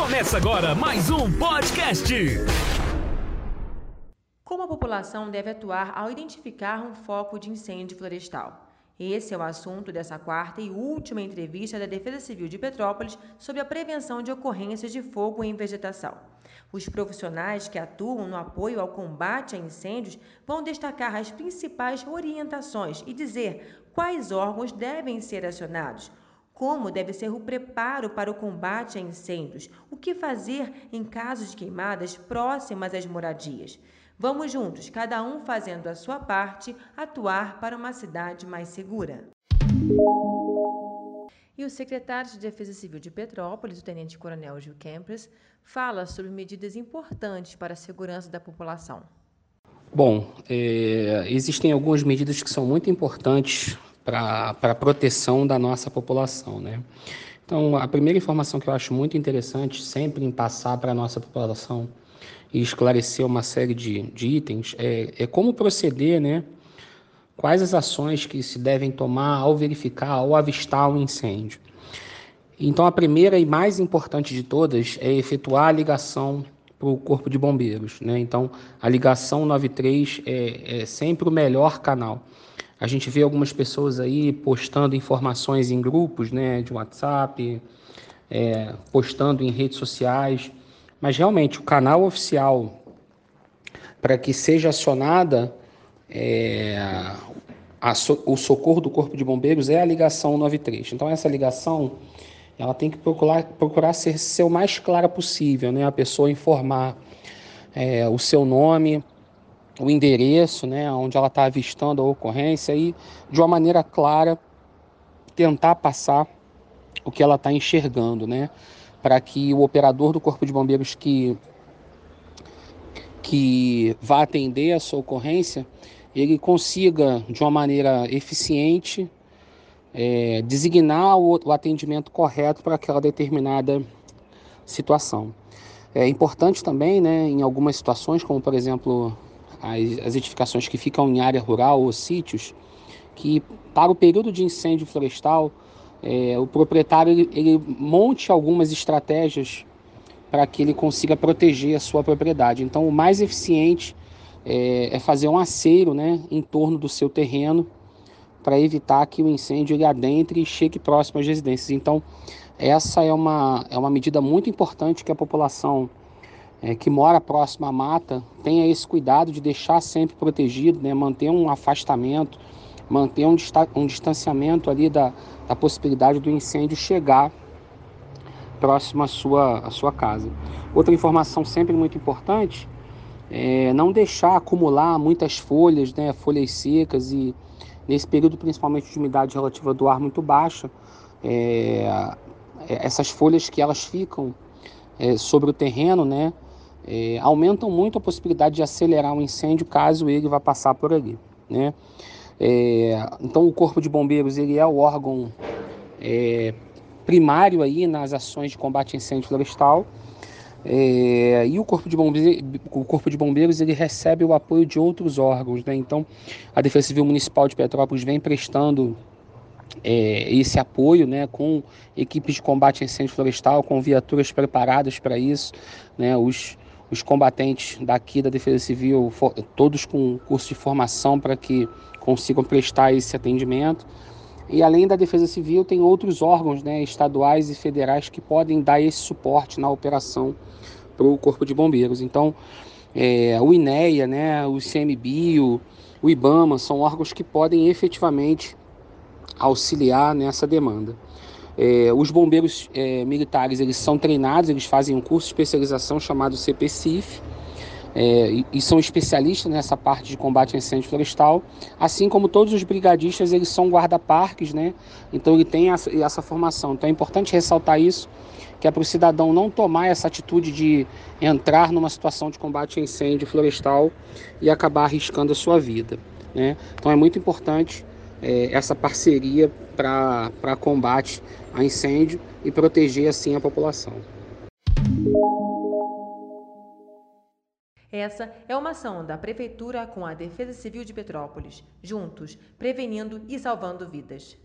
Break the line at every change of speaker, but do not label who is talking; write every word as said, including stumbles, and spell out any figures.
Começa agora mais um podcast.
Como a população deve atuar ao identificar um foco de incêndio florestal? Esse é o assunto dessa quarta e última entrevista da Defesa Civil de Petrópolis sobre a prevenção de ocorrências de fogo em vegetação. Os profissionais que atuam no apoio ao combate a incêndios vão destacar as principais orientações e dizer quais órgãos devem ser acionados. Como deve ser o preparo para o combate a incêndios? O que fazer em caso de queimadas próximas às moradias? Vamos juntos, cada um fazendo a sua parte, atuar para uma cidade mais segura. E o secretário de Defesa Civil de Petrópolis, o tenente-coronel Gil Kempers, fala sobre medidas importantes para a segurança da população.
Bom, é, existem algumas medidas que são muito importantes para a proteção da nossa população, né? Então, a primeira informação que eu acho muito interessante, sempre em passar para a nossa população e esclarecer uma série de, de itens, é, é como proceder, né? Quais as ações que se devem tomar ao verificar ou avistar um incêndio. Então, a primeira e mais importante de todas é efetuar a ligação para o Corpo de Bombeiros, né? Então, a ligação nove três é, é sempre o melhor canal. A gente vê algumas pessoas aí postando informações em grupos, né, de WhatsApp, é, postando em redes sociais, mas realmente o canal oficial para que seja acionada é, a so, o socorro do Corpo de Bombeiros é a ligação nove três. Então, essa ligação ela tem que procurar, procurar ser, ser o mais clara possível, né? A pessoa informar é, o seu nome, o endereço, né, onde ela está avistando a ocorrência e, de uma maneira clara, tentar passar o que ela está enxergando, né, para que o operador do Corpo de Bombeiros que, que vá atender a sua ocorrência, ele consiga, de uma maneira eficiente, é, designar o, o atendimento correto para aquela determinada situação. É importante também, né, em algumas situações, como por exemplo as, as edificações que ficam em área rural ou sítios, que para o período de incêndio florestal, é, o proprietário ele, ele monte algumas estratégias para que ele consiga proteger a sua propriedade. Então, o mais eficiente é, é fazer um aceiro, né, em torno do seu terreno para evitar que o incêndio ele adentre e chegue próximo às residências. Então, essa é uma, é uma medida muito importante que a população é, que mora próximo à mata tenha esse cuidado de deixar sempre protegido, né, manter um afastamento, manter um, um distanciamento ali da, da possibilidade do incêndio chegar próximo à sua, à sua casa. Outra informação sempre muito importante é não deixar acumular muitas folhas, né, folhas secas e nesse período principalmente de umidade relativa do ar muito baixa, é, essas folhas que elas ficam é, sobre o terreno, né, é, aumentam muito a possibilidade de acelerar um incêndio caso ele vá passar por ali, né? É, então o Corpo de Bombeiros ele é o órgão é, primário aí nas ações de combate a incêndio florestal. É, e o Corpo de Bombeiros, o Corpo de Bombeiros ele recebe o apoio de outros órgãos, né? Então a Defesa Civil Municipal de Petrópolis vem prestando é, esse apoio, né, com equipes de combate a incêndio florestal, com viaturas preparadas para isso, né? Os, os combatentes daqui da Defesa Civil, for, todos com curso de formação para que consigam prestar esse atendimento. E além da Defesa Civil, tem outros órgãos, né, estaduais e federais que podem dar esse suporte na operação para o Corpo de Bombeiros. Então, é, o INEA, né, o ICMBio, o IBAMA, são órgãos que podem efetivamente auxiliar nessa demanda. É, os bombeiros é, militares, eles são treinados, eles fazem um curso de especialização chamado C P C I F, É, e, e são especialistas nessa parte de combate a incêndio florestal, assim como todos os brigadistas, eles são guarda-parques, né? Então ele tem essa, essa formação. Então é importante ressaltar isso, que é para o cidadão não tomar essa atitude de entrar numa situação de combate a incêndio florestal e acabar arriscando a sua vida, né? Então é muito importante é, essa parceria para combate a incêndio e proteger assim a população.
Essa é uma ação da Prefeitura com a Defesa Civil de Petrópolis, juntos, prevenindo e salvando vidas.